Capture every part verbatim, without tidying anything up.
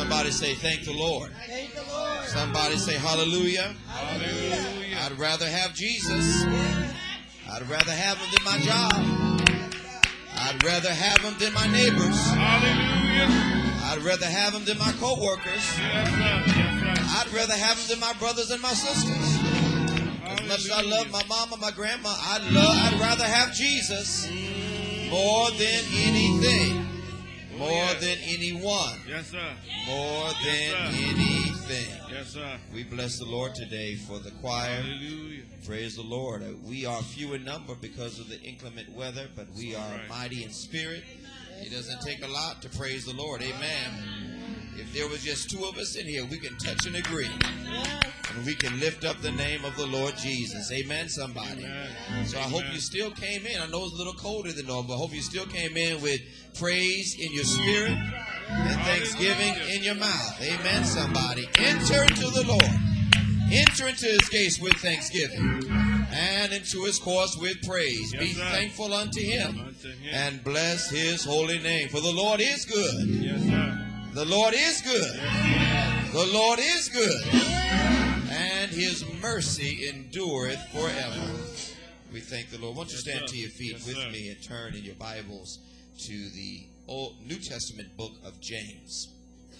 Somebody say, thank the Lord. Thank the Lord. Somebody say, hallelujah. Hallelujah. I'd rather have Jesus. I'd rather have him than my job. I'd rather have him than my neighbors. Hallelujah. I'd rather have him than my co-workers. Yes, sir. Yes, sir. I'd rather have him than my brothers and my sisters. As much as I love my mama, my grandma, I'd, love, I'd rather have Jesus more than anything. More than anyone. Yes, sir. More than Yes, sir. anything. Yes, sir. We bless the Lord today for the choir. Hallelujah. Praise the Lord. Uh, We are few in number because of the inclement weather, but we are Right. mighty in spirit. It doesn't take a lot to praise the Lord. Amen. If there was just two of us in here, we can touch and agree. And we can lift up the name of the Lord Jesus. Amen, somebody. Amen. So I hope you still came in. I know it's a little colder than normal, but I hope you still came in with praise in your spirit and thanksgiving in your mouth. Amen, somebody. Enter into the Lord. Enter into his gates with thanksgiving and into his courts with praise. Yes, Be sir. thankful unto him Unto him. and bless his holy name. For the Lord is good. Yes, sir. The Lord is good. The Lord is good. And his mercy endureth forever. We thank the Lord. Won't you Yes, stand sir. to your feet Yes, with sir. me and turn in your Bibles to the Old New Testament book of James.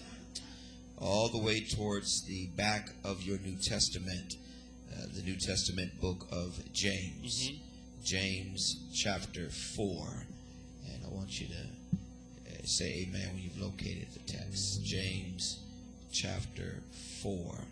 All the way towards the back of your New Testament, uh, the New Testament book of James. Mhm. James chapter four. And I want you to uh, say amen when you've located the text. James chapter four.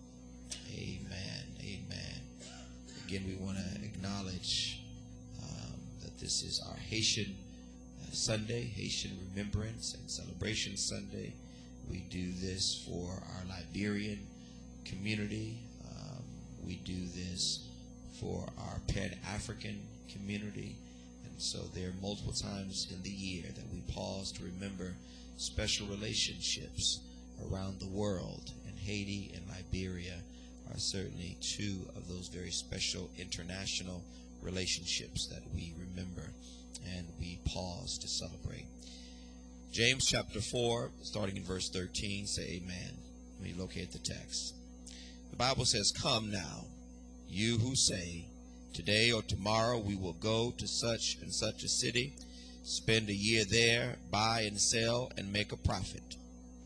Amen. Amen. Again, we want to acknowledge um, that this is our Haitian uh, Sunday, Haitian Remembrance and Celebration Sunday. We do this for our Liberian community. Um, we do this for our Pan-African community. And so there are multiple times in the year that we pause to remember special relationships around the world. And Haiti and Liberia are certainly two of those very special international relationships that we remember and we pause to celebrate. James chapter four, starting in verse thirteen, say amen when you locate the text. The Bible says, "Come now, you who say, today or tomorrow we will go to such and such a city, spend a year there, buy and sell, and make a profit.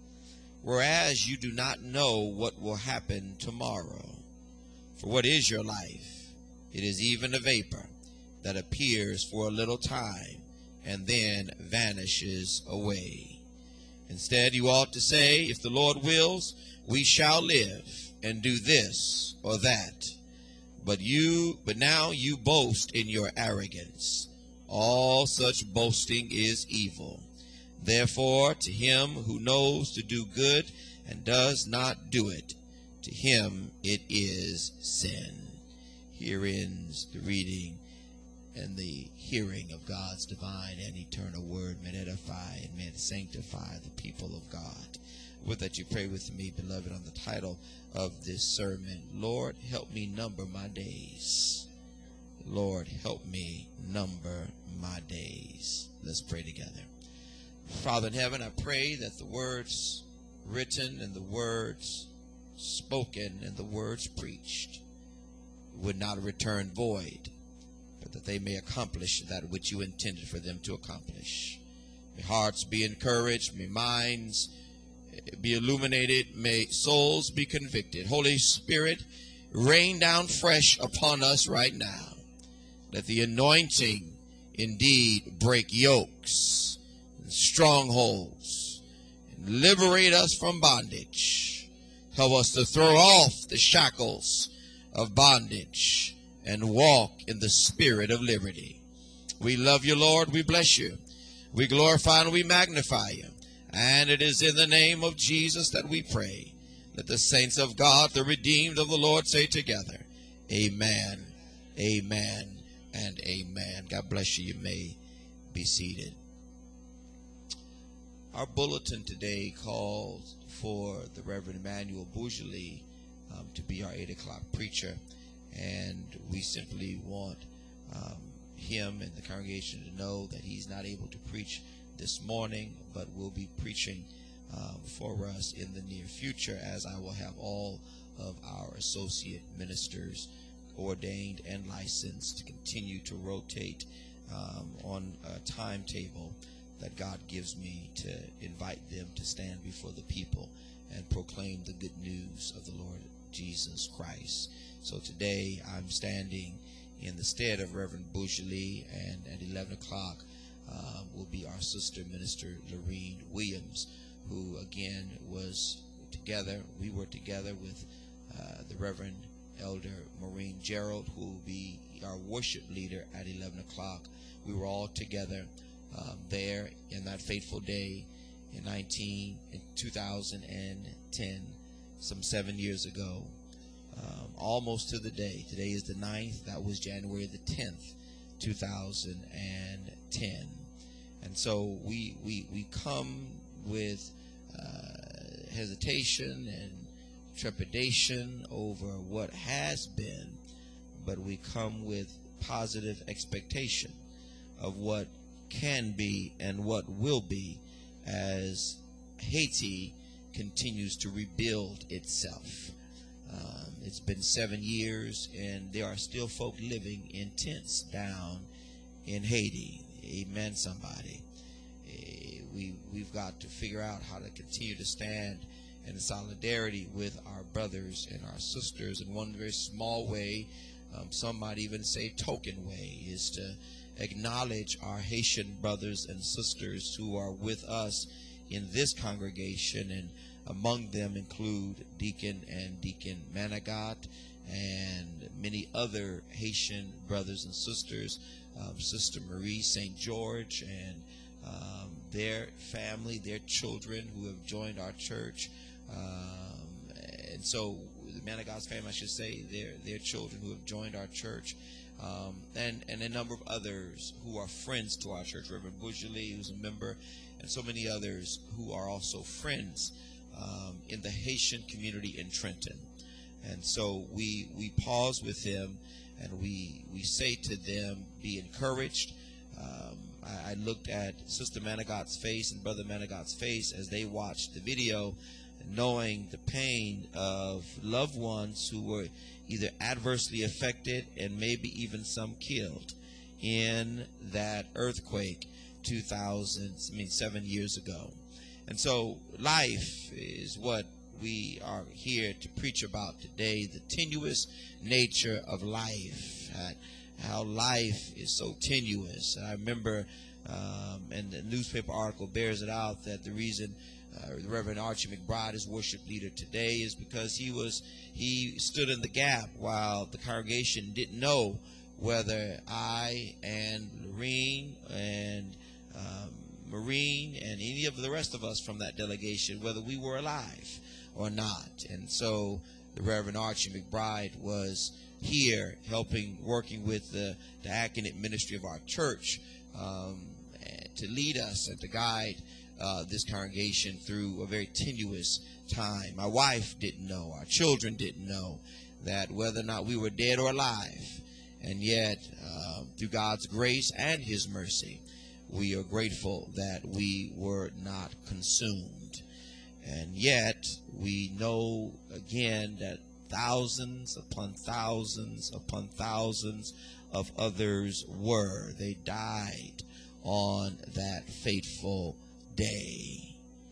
Whereas you do not know what will happen tomorrow. For what is your life? It is even a vapor that appears for a little time and then vanishes away. Instead, you ought to say, if the Lord wills, we shall live and do this or that. But you, but now you boast in your arrogance. All such boasting is evil. Therefore, to him who knows to do good and does not do it, to him it is sin." Here ends the reading and the hearing of God's divine and eternal word. May it edify and may it sanctify the people of God. Would that you pray with me, beloved, on the title of this sermon, Lord, help me number my days. Lord, help me number my days. Let's pray together. Father in heaven, I pray that the words written and the words spoken and the words preached would not return void, but that they may accomplish that which you intended for them to accomplish. May hearts be encouraged, may minds be illuminated, may souls be convicted. Holy Spirit, rain down fresh upon us right now. Let the anointing indeed break yokes and strongholds and liberate us from bondage. Help us to throw off the shackles of bondage and walk in the spirit of liberty. We love you, Lord. We bless you. We glorify and we magnify you. And it is in the name of Jesus that we pray. Let the saints of God, the redeemed of the Lord, say together, amen, amen, and amen. God bless you. You may be seated. Our bulletin today calls for the Reverend Emmanuel Bougeli um, to be our eight o'clock preacher. And we simply want um, him and the congregation to know that he's not able to preach this morning, but will be preaching um, for us in the near future, as I will have all of our associate ministers ordained and licensed to continue to rotate um, on a timetable that God gives me to invite them to stand before the people and proclaim the good news of the Lord Jesus Christ. So today I'm standing in the stead of Reverend Bouchely, and at eleven o'clock uh, will be our sister minister Lorene Williams, who again was together. We were together with uh, the Reverend Elder Maureen Gerald, who will be our worship leader at eleven o'clock. We were all together um, there in that fateful day in nineteen in two thousand ten, some seven years ago, um, almost to the day. Today is the ninth. That was January the tenth, two thousand ten. And so we we we come with uh, hesitation and trepidation over what has been, but we come with positive expectation of what can be and what will be as Haiti continues to rebuild itself. Um, it's been seven years and there are still folk living in tents down in Haiti. Amen, somebody. Uh, we, we've got to figure out how to continue to stand in solidarity with our brothers and our sisters in one very small way. Um, some might even say token way, is to acknowledge our Haitian brothers and sisters who are with us in this congregation, and among them include Deacon and Deacon Managat and many other Haitian brothers and sisters, um, Sister Marie Saint George and um, their family, their children who have joined our church. Um, and so the Managat's family, I should say, their their children who have joined our church, um, and and a number of others who are friends to our church. Reverend Bouchely, who's a member, and so many others who are also friends um, in the Haitian community in Trenton. And so we we pause with them and we we say to them, be encouraged. Um, I, I looked at Sister Managat's face and Brother Managat's face as they watched the video, knowing the pain of loved ones who were either adversely affected and maybe even some killed in that earthquake two thousand, I mean seven years ago. And so life is what we are here to preach about today, the tenuous nature of life, uh, how life is so tenuous. I remember, um, and the newspaper article bears it out, that the reason Uh, the Reverend Archie McBride is worship leader today is because he was he stood in the gap while the congregation didn't know whether I and Lorene and um, Maureen and any of the rest of us from that delegation, whether we were alive or not. And so the Reverend Archie McBride was here helping, working with the, the Aconite ministry of our church um, to lead us and to guide Uh, this congregation through a very tenuous time. My wife didn't know, our children didn't know that whether or not we were dead or alive. And yet, uh, through God's grace and His mercy, we are grateful that we were not consumed. And yet, we know again that thousands upon thousands upon thousands of others were. They died on that fateful day.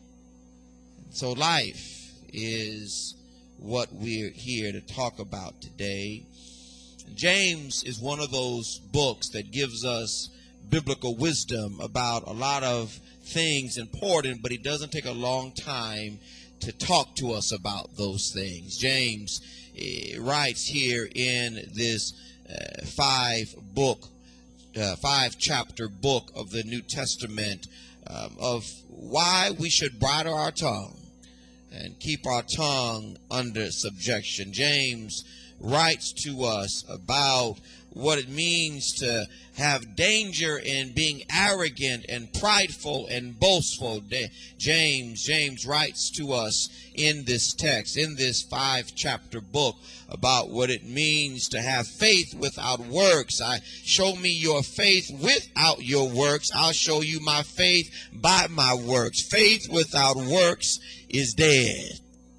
So life is what we're here to talk about today. James is one of those books that gives us biblical wisdom about a lot of things important, but it doesn't take a long time to talk to us about those things. James uh, writes here in this uh, five book, uh, five chapter book of the New Testament, Um, of why we should bridle our tongue and keep our tongue under subjection. James writes to us about what it means to have danger in being arrogant and prideful and boastful. James, James writes to us in this text, in this five chapter book, about what it means to have faith without works. I show me your faith without your works. I'll show you my faith by my works. Faith without works is dead.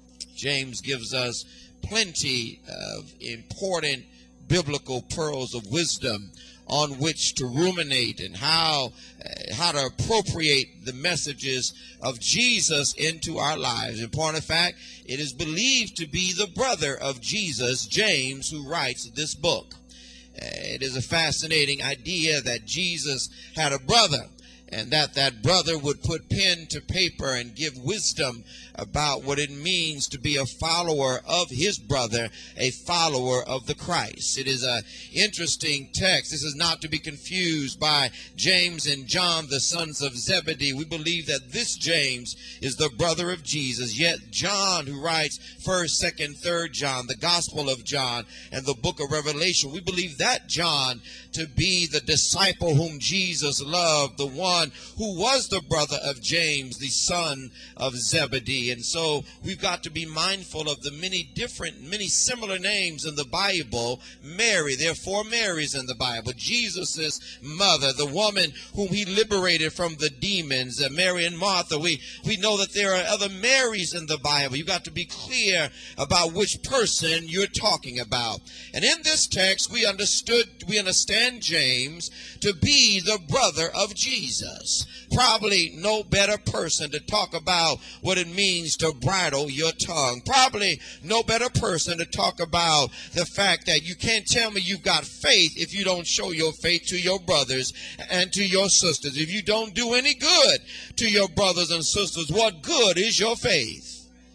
James gives us plenty of important biblical pearls of wisdom on which to ruminate and how uh, how to appropriate the messages of Jesus into our lives. In point of fact, it is believed to be the brother of Jesus, James, who writes this book. Uh, it is a fascinating idea that Jesus had a brother, and that that brother would put pen to paper and give wisdom about what it means to be a follower of his brother, a follower of the Christ. It is an interesting text. This is not to be confused by James and John, the sons of Zebedee. We believe that this James is the brother of Jesus, yet John, who writes first, second, third John, the Gospel of John, and the book of Revelation, we believe that John to be the disciple whom Jesus loved, the one who was the brother of James, the son of Zebedee. And so we've got to be mindful of the many different, many similar names in the Bible. Mary, there are four Marys in the Bible. Jesus' mother, the woman whom he liberated from the demons, uh, Mary and Martha. We, we know that there are other Marys in the Bible. You've got to be clear about which person you're talking about. And in this text, we understood, we understand James to be the brother of Jesus. Probably no better person to talk about what it means to bridle your tongue. Probably no better person to talk about the fact that you can't tell me you've got faith if you don't show your faith to your brothers and to your sisters. If you don't do any good to your brothers and sisters, what good is your faith?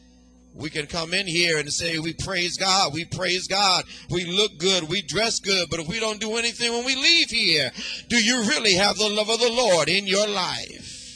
We can come in here and say, we praise God, we praise God, we look good, we dress good, but if we don't do anything when we leave here, do you really have the love of the Lord in your life?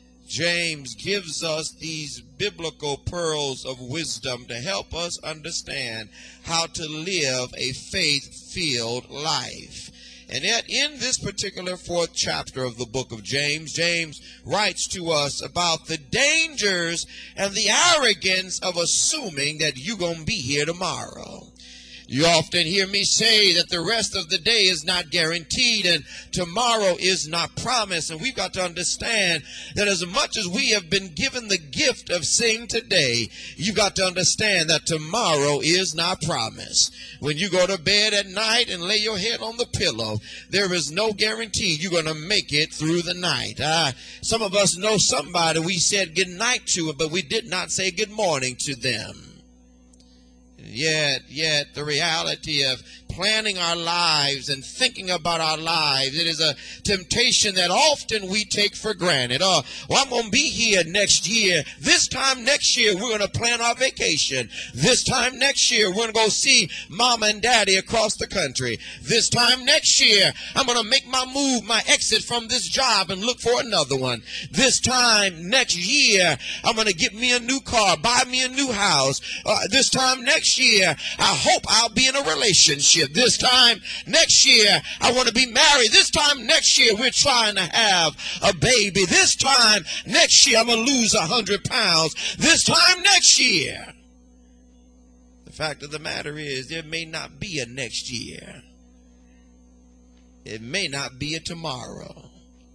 James gives us these biblical pearls of wisdom to help us understand how to live a faith-filled life. And yet in this particular fourth chapter of the book of James, James writes to us about the dangers and the arrogance of assuming that you're going to be here tomorrow. You often hear me say that the rest of the day is not guaranteed and tomorrow is not promised. And we've got to understand that as much as we have been given the gift of seeing today, you've got to understand that tomorrow is not promised. When you go to bed at night and lay your head on the pillow, there is no guarantee you're going to make it through the night. Uh, some of us know somebody we said good night to, but we did not say good morning to them. Yet, yet the reality of planning our lives and thinking about our lives, it is a temptation that often we take for granted. Oh, well, I'm going to be here next year. This time next year, we're going to plan our vacation. This time next year, we're going to go see mama and daddy across the country. This time next year, I'm going to make my move, my exit from this job and look for another one. This time next year, I'm going to get me a new car, buy me a new house. Uh, this time next year, I hope I'll be in a relationship. This time next year, I want to be married. This time next year, we're trying to have a baby. This time next year, I'm going to lose a hundred pounds. This time next year. The fact of the matter is, there may not be a next year. It may not be a tomorrow.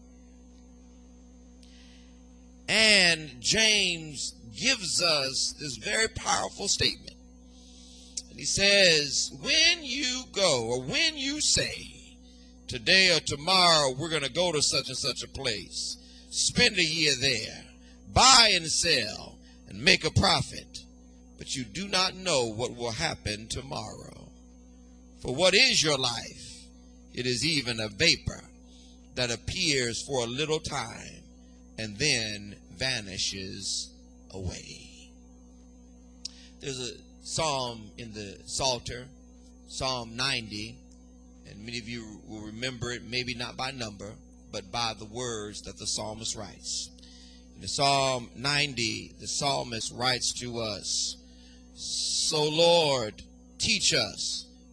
And James gives us this very powerful statement. And he says, when you go, or when you say, today or tomorrow we're going to go to such and such a place, spend a year there, buy and sell, and make a profit, but you do not know what will happen tomorrow. For what is your life? It is even a vapor that appears for a little time and then vanishes away. There's a psalm in the Psalter, Psalm ninety, and many of you will remember it, maybe not by number, but by the words that the psalmist writes. In the Psalm ninety, the psalmist writes to us, so Lord, teach us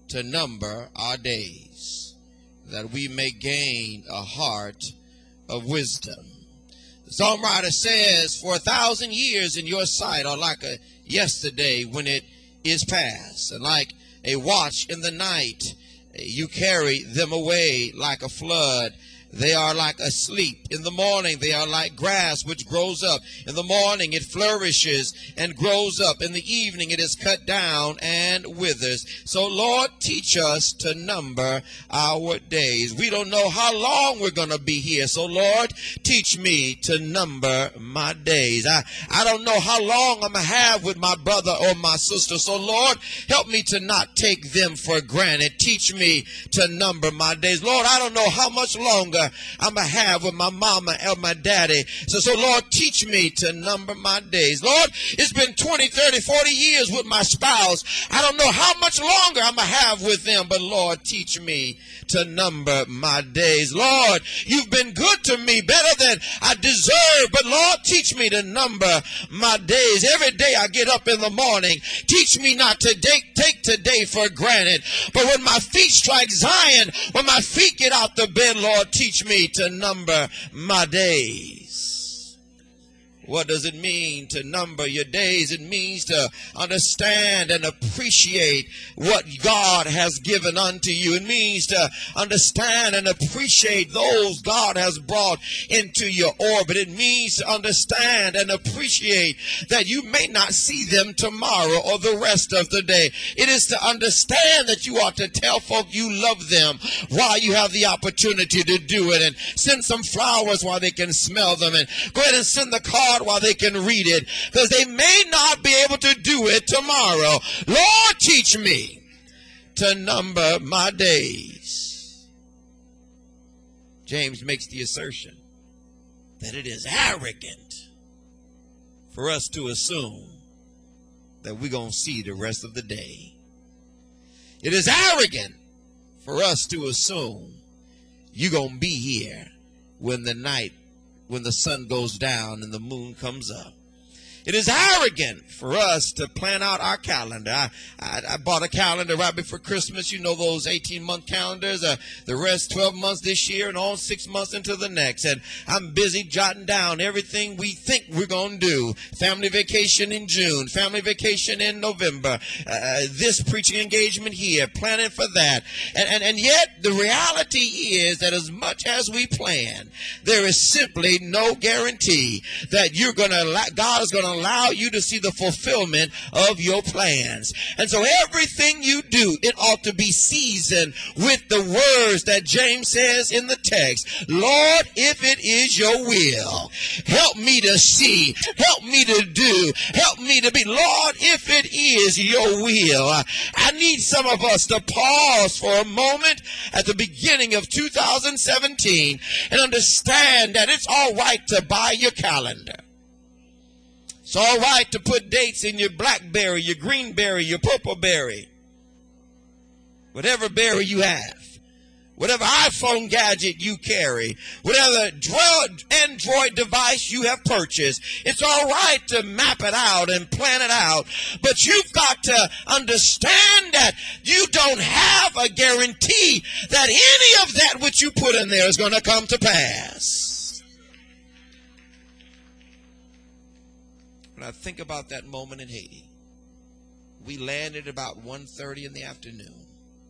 to number our days, that we may gain a heart of wisdom. The songwriter says, for a thousand years in your sight are like a yesterday when it is past, and like a watch in the night, you carry them away like a flood. They are like asleep. In the morning, they are like grass which grows up. In the morning, it flourishes and grows up. In the evening, it is cut down and withers. So, Lord, teach us to number our days. We don't know how long we're going to be here. So, Lord, teach me to number my days. I, I don't know how long I'm going to have with my brother or my sister. So, Lord, help me to not take them for granted. Teach me to number my days. Lord, I don't know how much longer I'm going to have with my mama and my daddy. So, so, Lord, teach me to number my days. Lord, it's been twenty, thirty, forty years with my spouse. I don't know how much longer I'm going to have with them, but Lord, teach me to number my days. Lord, you've been good to me, better than I deserve, but Lord, teach me to number my days. Every day I get up in the morning, teach me not to take, take today for granted, but when my feet strike Zion, when my feet get out the bed, Lord, teach Teach me to number my days. What does it mean to number your days? It means to understand and appreciate what God has given unto you. It means to understand and appreciate those God has brought into your orbit. It means to understand and appreciate that you may not see them tomorrow or the rest of the day. It is to understand that you ought to tell folk you love them while you have the opportunity to do it, and send some flowers while they can smell them, and go ahead and send the card while they can read it, because they may not be able to do it tomorrow. Lord, teach me to number my days. James makes the assertion that it is arrogant for us to assume that we're going to see the rest of the day. It is arrogant for us to assume you're going to be here when the night when the sun goes down and the moon comes up. It is arrogant for us to plan out our calendar. I, I, I bought a calendar right before Christmas. You know those eighteen-month calendars, uh, the rest twelve months this year and all six months into the next. And I'm busy jotting down everything we think we're going to do. Family vacation in June, family vacation in November, uh, this preaching engagement here, planning for that. And, and, and yet the reality is that as much as we plan, there is simply no guarantee that you're going to, God is going to allow you to see the fulfillment of your plans. And so everything you do, it ought to be seasoned with the words that James says in the text. Lord, if it is your will, help me to see, help me to do, help me to be. Lord, if it is your will, I need some of us to pause for a moment at the beginning of two thousand seventeen and understand that it's all right to buy your calendar. It's all right to put dates in your BlackBerry, your Greenberry, your Purpleberry, whatever berry you have, whatever iPhone gadget you carry, whatever Android device you have purchased. It's all right to map it out and plan it out, but you've got to understand that you don't have a guarantee that any of that which you put in there is going to come to pass. When I think about that moment in Haiti, we landed about one thirty in the afternoon,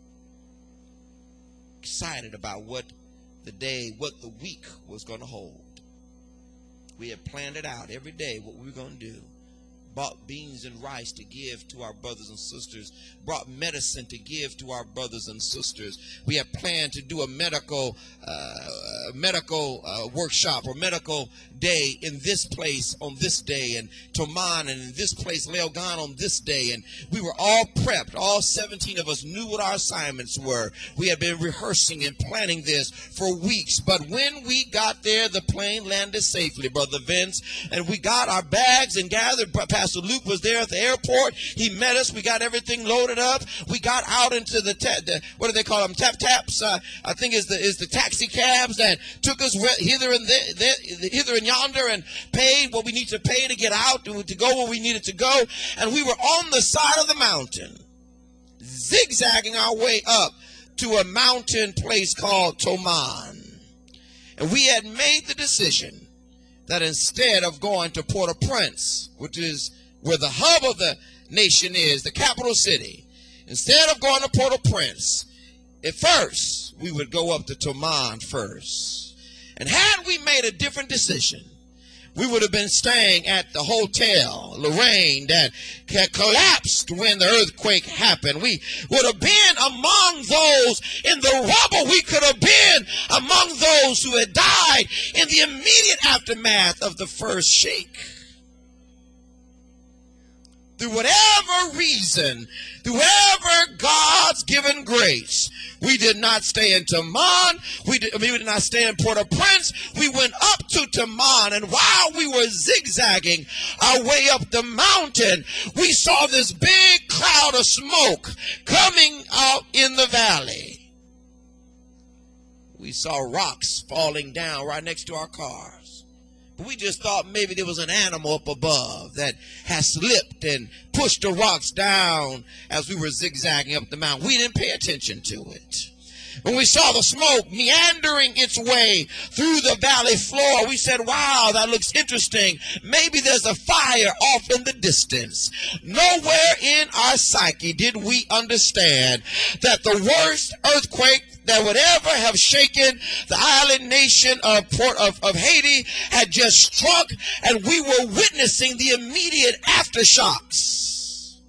excited about what the day, what the week was going to hold. We had planned it out every day, what we were going to do. Bought beans and rice to give to our brothers and sisters, brought medicine to give to our brothers and sisters. We had planned to do a medical uh, medical uh, workshop or medical day in this place on this day, and Toman, and in this place Leogan on this day. And we were all prepped. All seventeen of us knew what our assignments were. We had been rehearsing and planning this for weeks. But when we got there, the plane landed safely, Brother Vince, and we got our bags and gathered. Pastor Luke was there at the airport. He met us. We got everything loaded up. We got out into the, ta- the what do they call them? Tap taps. Uh, I think is the is the taxi cabs that took us hither and there, there, hither and yonder, and paid what we need to pay to get out, to, to go where we needed to go. And we were on the side of the mountain, zigzagging our way up to a mountain place called Toman. And we had made the decision that instead of going to Port-au-Prince, which is where the hub of the nation is, the capital city, instead of going to Port-au-Prince, at first, we would go up to Toman first. And had we made a different decision, we would have been staying at the Hotel Lorraine that collapsed when the earthquake happened. We would have been among those in the rubble. We could have been among those who had died in the immediate aftermath of the first shake. Through whatever reason, through whatever God's given grace, we did not stay in Taman. We did, we did not stay in Port-au-Prince. We went up to Taman, and while we were zigzagging our way up the mountain, we saw this big cloud of smoke coming out in the valley. We saw rocks falling down right next to our cars. We just thought maybe there was an animal up above that had slipped and pushed the rocks down as we were zigzagging up the mountain. We didn't pay attention to it. When we saw the smoke meandering its way through the valley floor, we said, wow, that looks interesting. Maybe there's a fire off in the distance. Nowhere in our psyche did we understand that the worst earthquake that would ever have shaken the island nation of Port of, of Haiti had just struck, and we were witnessing the immediate aftershocks.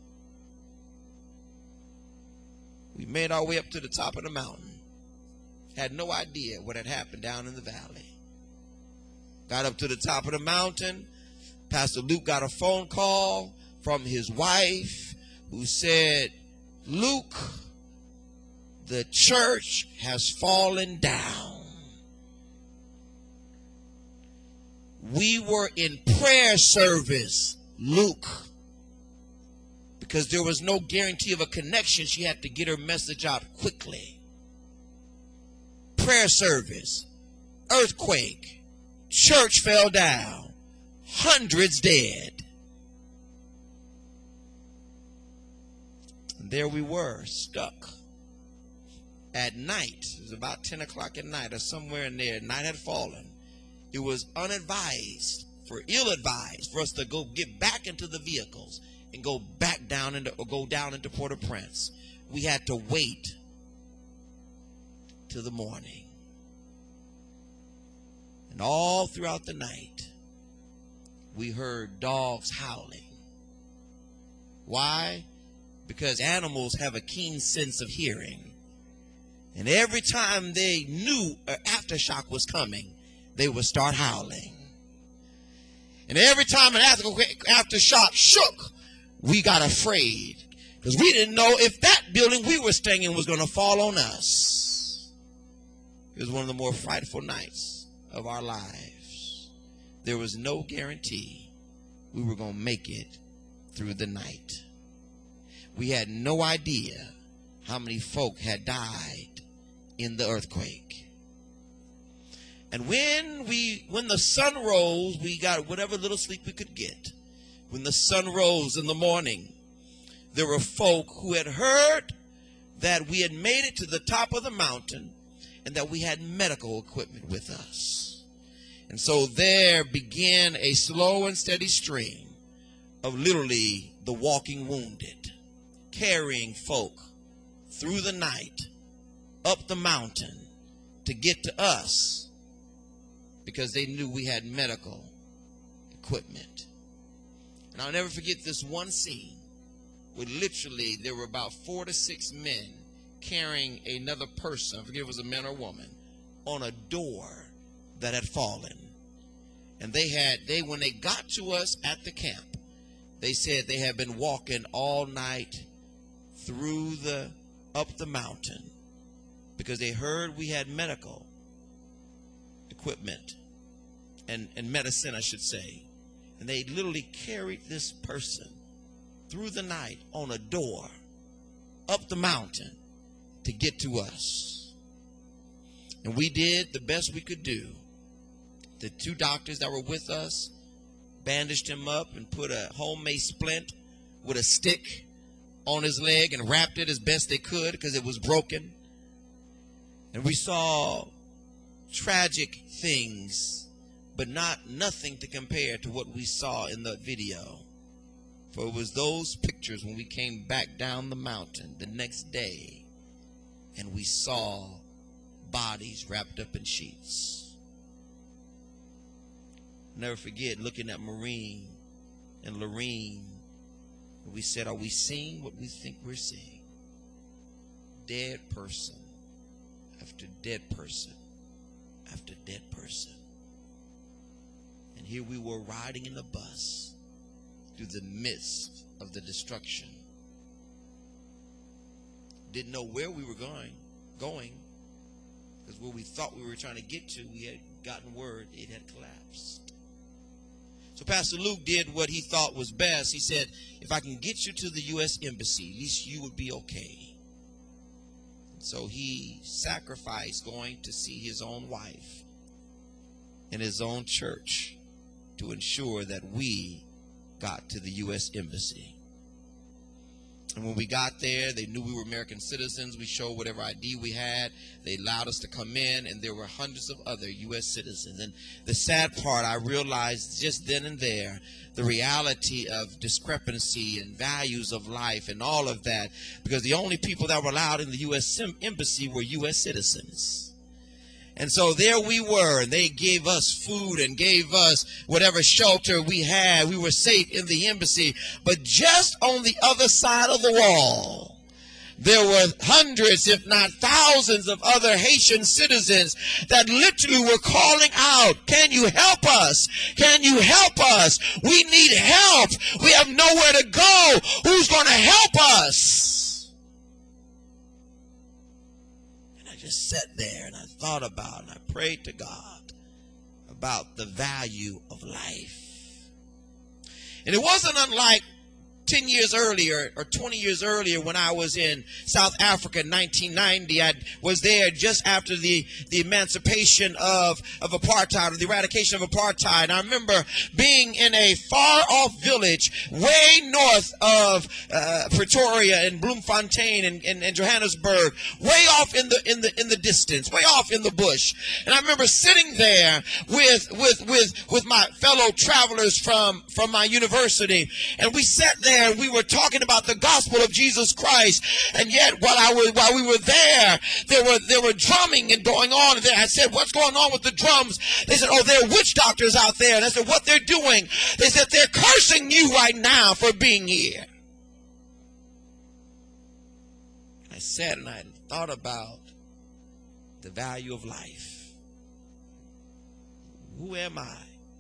We made our way up to the top of the mountain. Had no idea what had happened down in the valley. Got up to the top of the mountain. Pastor Luke got a phone call from his wife who said, Luke, the church has fallen down. We were in prayer service, Luke. Because there was no guarantee of a connection, she had to get her message out quickly. Prayer service, earthquake, church fell down, hundreds dead. And there we were, stuck. At night, it was about ten o'clock at night or somewhere in there, night had fallen. It was unadvised, for ill-advised, for us to go get back into the vehicles and go back down into, or go down into Port-au-Prince. We had to wait till the morning. And all throughout the night, we heard dogs howling. Why? Because animals have a keen sense of hearing. And every time they knew an aftershock was coming, they would start howling. And every time an aftershock shook, we got afraid. Because we didn't know if that building we were staying in was going to fall on us. It was one of the more frightful nights of our lives. There was no guarantee we were going to make it through the night. We had no idea how many folk had died in the earthquake. And when we when the sun rose, we got whatever little sleep we could get. When the sun rose in the morning, there were folk who had heard that we had made it to the top of the mountain and that we had medical equipment with us. And so there began a slow and steady stream of literally the walking wounded, carrying folk through the night, up the mountain to get to us because they knew we had medical equipment. And I'll never forget this one scene where literally there were about four to six men carrying another person, I forget if it was a man or a woman, on a door that had fallen. And they had, they when they got to us at the camp, they said they had been walking all night through the, up the mountain because they heard we had medical equipment and, and medicine, I should say. And they literally carried this person through the night on a door up the mountain to get to us. And we did the best we could do. The two doctors that were with us bandaged him up and put a homemade splint with a stick on his leg and wrapped it as best they could because it was broken. And we saw tragic things, but not nothing to compare to what we saw in the video. For it was those pictures when we came back down the mountain the next day and we saw bodies wrapped up in sheets. Never forget looking at Maureen and Lorene. We said, are we seeing what we think we're seeing? Dead person after dead person after dead person. And here we were riding in a bus through the midst of the destruction. Didn't know where we were going, going, because where we thought we were trying to get to, we had gotten word it had collapsed. So Pastor Luke did what he thought was best. He said, if I can get you to the U S Embassy, at least you would be okay. So he sacrificed going to see his own wife in his own church to ensure that we got to the U S Embassy. And when we got there, they knew we were American citizens. We showed whatever I D we had. They allowed us to come in, and there were hundreds of other U S citizens. And the sad part, I realized just then and there, the reality of discrepancy and values of life and all of that, because the only people that were allowed in the U S Embassy were U S citizens. And so there we were, and they gave us food and gave us whatever shelter we had. We were safe in the embassy. But just on the other side of the wall, there were hundreds, if not thousands, of other Haitian citizens that literally were calling out, can you help us? Can you help us? We need help. We have nowhere to go. Who's going to help us? Just sat there and I thought about and I prayed to God about the value of life. And it wasn't unlike ten years earlier or twenty years earlier when I was in South Africa in nineteen ninety. I was there just after the, the emancipation of, of apartheid, or the eradication of apartheid. And I remember being in a far-off village way north of uh, Pretoria and Bloemfontein and, and, and Johannesburg, way off in the in the in the distance, way off in the bush. And I remember sitting there with with with with my fellow travelers from from my university, and we sat there and we were talking about the gospel of Jesus Christ. And yet, while I was while we were there, there were there were drumming and going on. And I said, "What's going on with the drums?" They said, "Oh, there are witch doctors out there." And I said, "What they're doing?" They said, "They're cursing you right now for being here." I sat and I thought about the value of life. Who am I?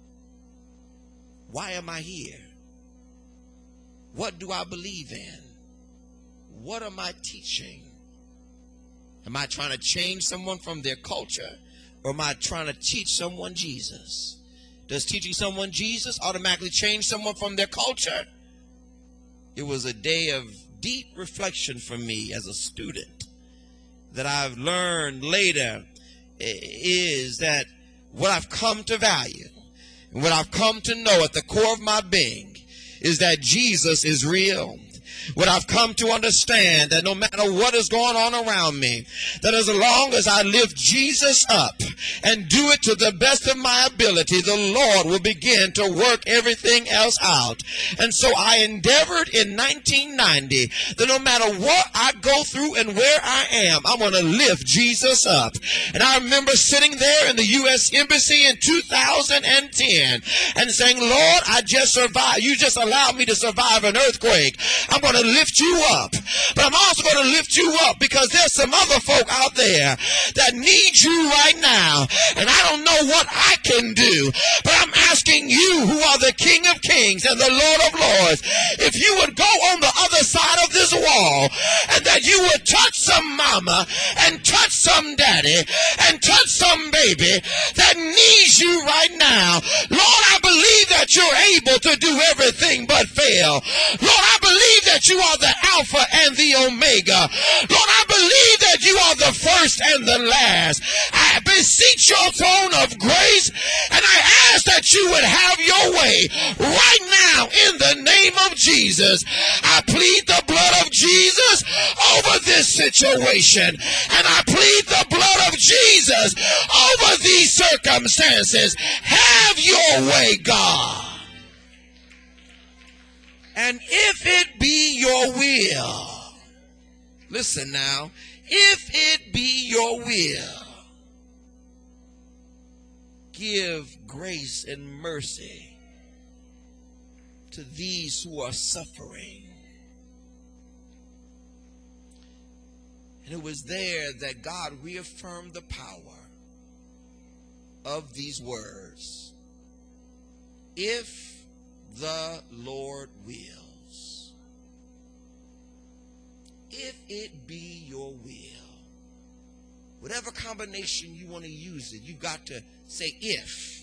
Why am I here? What do I believe in? What am I teaching? Am I trying to change someone from their culture, or am I trying to teach someone Jesus? Does teaching someone Jesus automatically change someone from their culture? It was a day of deep reflection for me as a student that I've learned later is that what I've come to value and what I've come to know at the core of my being is that Jesus is real. What I've come to understand, that no matter what is going on around me, that as long as I lift Jesus up and do it to the best of my ability, the Lord will begin to work everything else out. And so I endeavored in nineteen ninety that no matter what I go through and where I am, I'm going to lift Jesus up. And I remember sitting there in the U S Embassy in two thousand ten and saying, "Lord, I just survived. You just allowed me to survive an earthquake. I'm going to lift you up, but I'm also going to lift you up because there's some other folk out there that need you right now, and I don't know what I can do, but I'm asking you, who are the King of Kings and the Lord of Lords, if you would go on the other side of this wall, and that you would touch some mama and touch some daddy and touch some baby that needs you right now. Lord, I believe that you're able to do everything but fail. Lord, I believe that you are the Alpha and the Omega. Lord, I believe that you are the first and the last. I beseech your throne of grace, and I ask that you would have your way right now in the name of Jesus. I plead the blood of Jesus Jesus over this situation. And I plead the blood of Jesus over these circumstances. Have your way, God. And if it be your will, listen now, if it be your will, give grace and mercy to these who are suffering. And it was there that God reaffirmed the power of these words. If the Lord wills. If it be your will. Whatever combination you want to use it, you got to say if.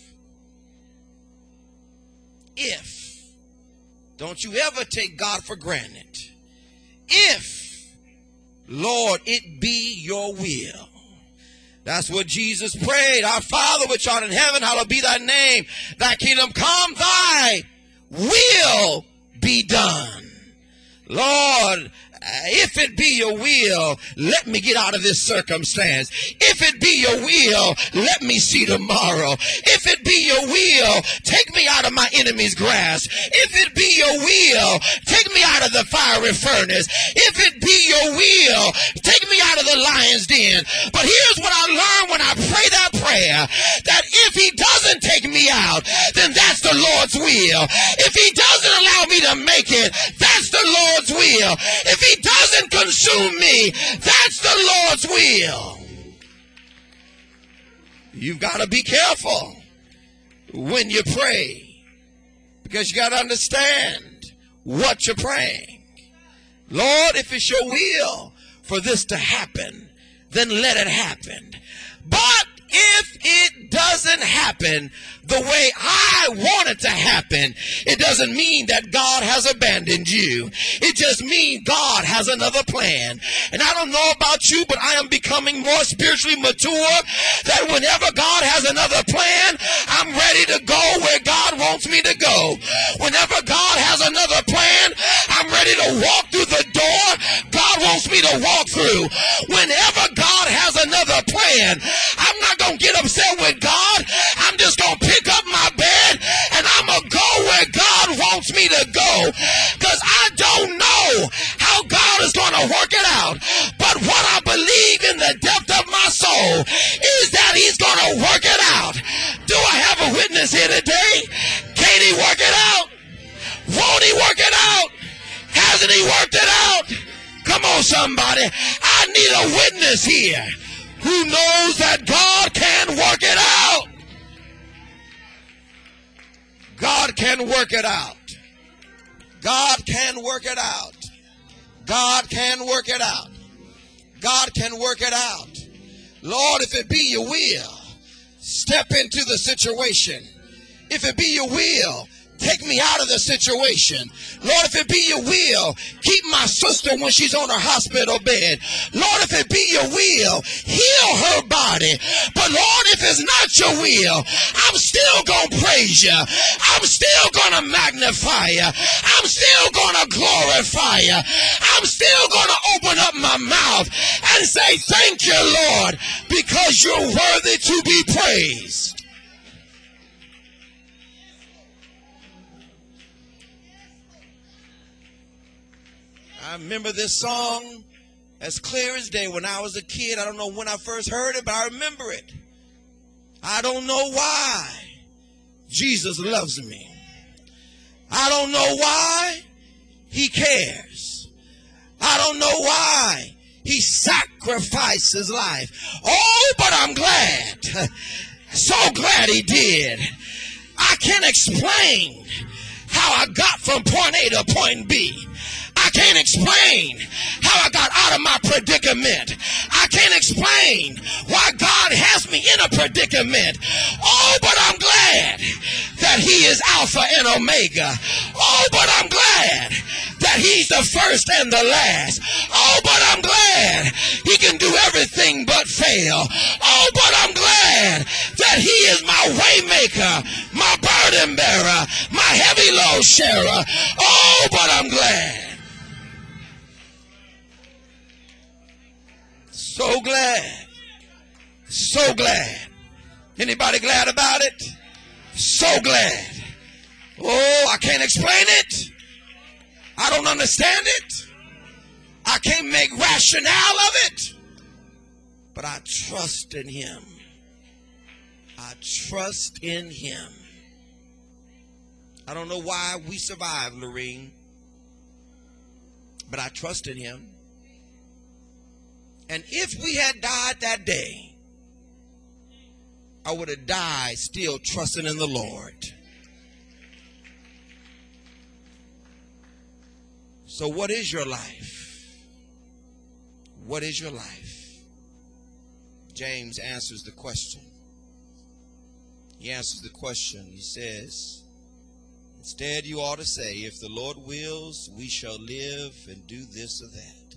If. Don't you ever take God for granted. If, Lord, it be your will. That's what Jesus prayed. Our Father which art in heaven, hallowed be thy name. Thy kingdom come, thy will be done. Lord, if it be your will, let me get out of this circumstance. If it be your will, let me see tomorrow. If it be your will, take me out of my enemy's grasp. If it be your will, take me out of the fiery furnace. If it be your will, take me out of the lion's den. But here's what I learned when I pray that prayer, that if he doesn't take me out, then that's the Lord's will. If he doesn't allow me to make it, that's the Lord's will. If he doesn't consume me, that's the Lord's will. You've got to be careful when you pray, because you got to understand what you're praying. Lord, if it's your will for this to happen, then let it happen. But if it doesn't happen the way I want it to happen, it doesn't mean that God has abandoned you. It just means God has another plan. And I don't know about you, but I am becoming more spiritually mature, that whenever God has another plan, I'm ready to go where God wants me to go. Whenever God has another plan, I'm ready to walk through the door God wants me to walk through. Whenever God has another plan, I'm not going to get upset with God. I'm just going to pick up my bed and I'm going to go where God wants me to go, because I don't know how God is going to work it out. But what I believe in the depth of my soul is that he's going to work it out. Do I have a witness here today? Can he work it out? Won't he work it out? Hasn't he worked it out? Come on, somebody. I need a witness here who knows that God can work it out. God can work it out. God can work it out. God can work it out. God can work it out. Lord, if it be your will, step into the situation. If it be your will, take me out of the situation. Lord, if it be your will, keep my sister when she's on her hospital bed. Lord, if it be your will, heal her body. But Lord, if it's not your will, I'm still going to praise you. I'm still going to magnify you. I'm still going to glorify you. I'm still going to open up my mouth and say, thank you, Lord, because you're worthy to be praised. I remember this song as clear as day when I was a kid. I don't know when I first heard it, but I remember it. I don't know why Jesus loves me. I don't know why he cares. I don't know why he sacrificed his life. Oh, but I'm glad. So glad he did. I can't explain how I got from point A to point B. I can't explain how I got out of my predicament. I can't explain why God has me in a predicament. Oh, but I'm glad that he is Alpha and Omega. Oh, but I'm glad that he's the first and the last. Oh, but I'm glad he can do everything but fail. Oh, but I'm glad that he is my way maker, my burden bearer, my heavy load sharer. Oh, but I'm glad. So glad. Anybody glad about it? So glad. Oh, I can't explain it. I don't understand it. I can't make rationale of it. But I trust in him. I trust in him. I don't know why we survived, Lorene, but I trust in him. And if we had died that day, I would have died still trusting in the Lord. So what is your life? What is your life? James answers the question. He answers the question. He says, instead you ought to say, if the Lord wills, we shall live and do this or that.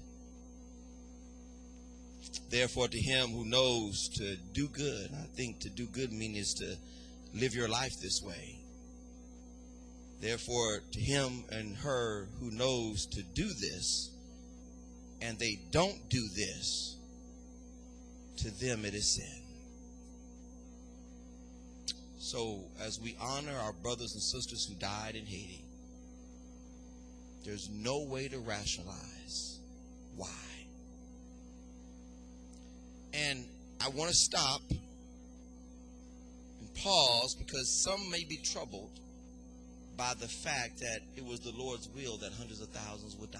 Therefore, to him who knows to do good, I think to do good means to live your life this way. Therefore, to him and her who knows to do this, and they don't do this, to them it is sin. So, as we honor our brothers and sisters who died in Haiti, there's no way to rationalize why. And I want to stop and pause because some may be troubled by the fact that it was the Lord's will that hundreds of thousands would die.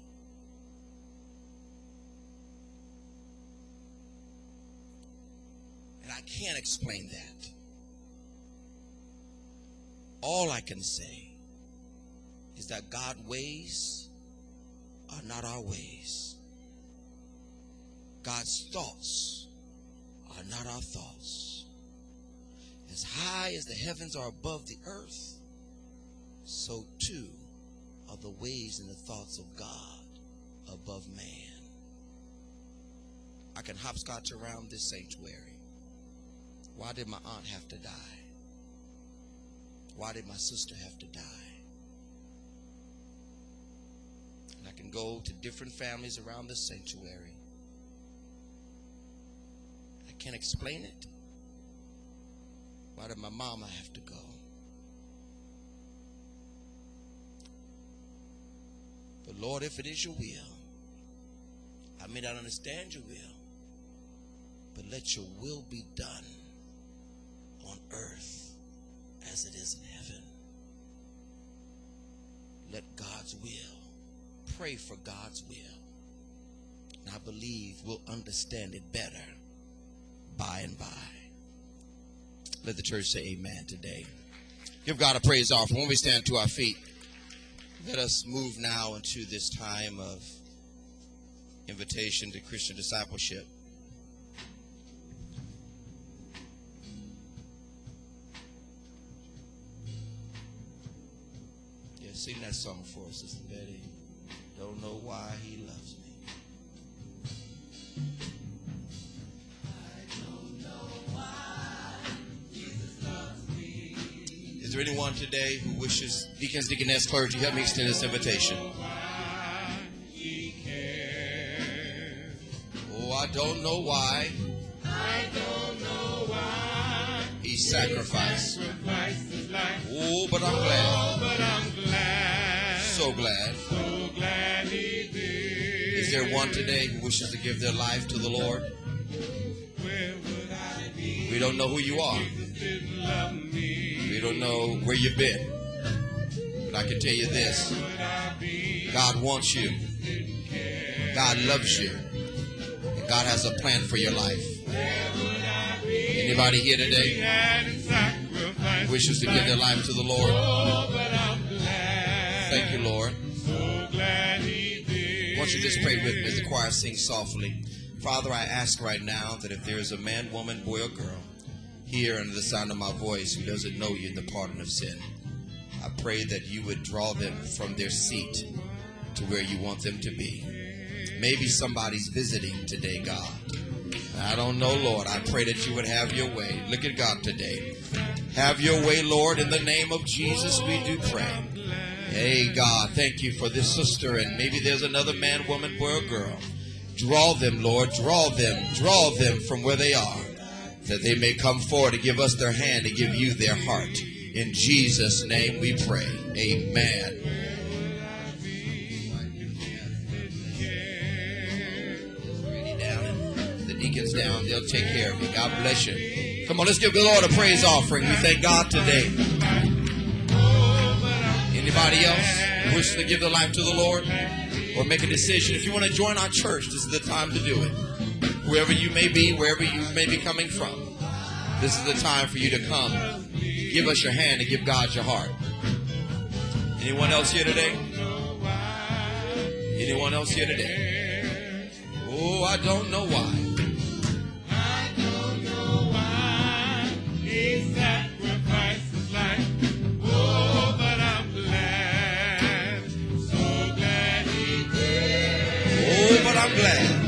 And I can't explain that. All I can say is that God's ways are not our ways. God's thoughts are not our thoughts. As high as the heavens are above the earth, so too are the ways and the thoughts of God above man. I can hopscotch around this sanctuary. Why did my aunt have to die? Why did my sister have to die? And I can go to different families around this sanctuary. I can't explain it. Why did my mama have to go? But Lord, if it is your will, I may not understand your will, but let your will be done on earth as it is in heaven. Let God's will. Pray for God's will. And I believe we'll understand it better by and by. Let the church say amen today. Give God a praise offering. When we stand to our feet, let us move now into this time of invitation to Christian discipleship. Yeah, sing that song for us, Sister Betty. Don't know why he loves me. I don't know why Jesus loves me. Is there anyone today who wishes, deacons, deaconess, clergy, help me extend this invitation? Oh, I don't know why. I don't know why he sacrificed. Oh, but I'm glad. Oh, but I'm glad. So glad. So glad he did. Is there one today who wishes to give their life to the Lord? Where would I be? We don't know who you are. Didn't love me. We don't know where you've been. But I can tell you this. God wants you. God loves you. And God has a plan for your life. Anybody here today who wishes to give their life to the Lord? Thank you, Lord. Why don't you just pray with me as the choir sings softly. Father, I ask right now that if there is a man, woman, boy, or girl here under the sound of my voice who doesn't know you in the pardon of sin, I pray that you would draw them from their seat to where you want them to be. Maybe somebody's visiting today, God. I don't know, Lord. I pray that you would have your way. Look at God today. Have your way, Lord. In the name of Jesus, we do pray. Hey, God, thank you for this sister. And maybe there's another man, woman, boy, or girl. Draw them, Lord. Draw them. Draw them from where they are. that they may come forward to give us their hand, to give you their heart. In Jesus' name we pray. Amen. The deacons down, they'll take care of you. God bless you. Come on, let's give the Lord a praise offering. We thank God today. Anybody else who wishes to give their life to the Lord or make a decision? If you want to join our church, this is the time to do it. Whoever you may be, wherever you may be coming from, this is the time for you to come. Give us your hand and give God your heart. Anyone else here today? Anyone else here today? Oh, I don't know why. I don't know why he sacrificed his life. Oh, but I'm glad, so glad he did. Oh, but I'm glad.